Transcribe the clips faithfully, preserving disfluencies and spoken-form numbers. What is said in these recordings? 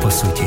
по суті.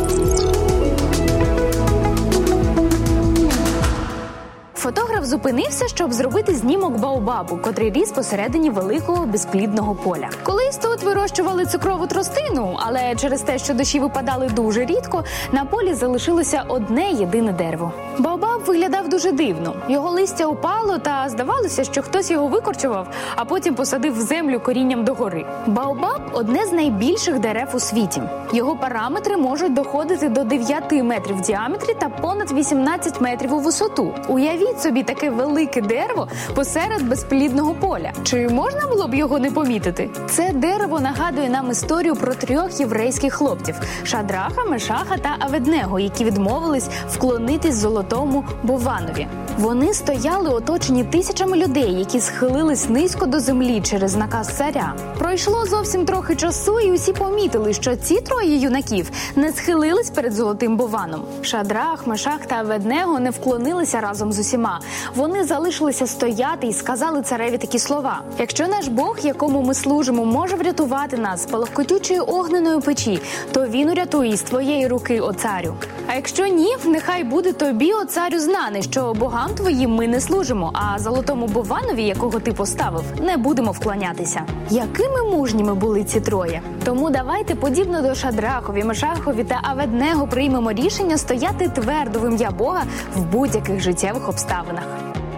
Фотограф зупинився, щоб зробити знімок баобабу, котрий ріс посередині великого безплідного поля. Колись тут вирощували цукрову тростину, але через те, що дощі випадали дуже рідко, на полі залишилося одне єдине дерево. Баобаб виглядав дуже дивно. Його листя упало та здавалося, що хтось його викорчував, а потім посадив в землю корінням догори. Баобаб – одне з найбільших дерев у світі. Його параметри можуть доходити до дев'яти метрів в діаметрі та понад вісімнадцять метрів у висоту. Уявіть собі таке велике дерево посеред безплідного поля. Чи можна було б його не помітити? Це дерево нагадує нам історію про трьох єврейських хлопців – Шадраха, Мешаха та Аведнего, які відмовились вклонитись золотому Бованові. Вони стояли оточені тисячами людей, які схилились низько до землі через наказ царя. Пройшло зовсім трохи часу, і усі помітили, що ці троє юнаків не схилились перед золотим Бованом. Шадрах, Мешах та Аведнего не вклонилися разом з усіма. Вони залишилися стояти і сказали цареві такі слова: «Якщо наш Бог, якому ми служимо, може врятувати нас з палахкотючої огненої печі, то він урятує з твоєї руки, о царю. А якщо ні, нехай буде тобі, о царю, знане, що богам твоїм ми не служимо, а золотому Бованові, якого ти поставив, не будемо вклонятися». Якими мужніми були ці троє? Тому давайте, подібно до Шадрахові, Мешахові та Аведнего, приймемо рішення стояти твердо в ім'я Бога в будь-яких життєвих обставинах.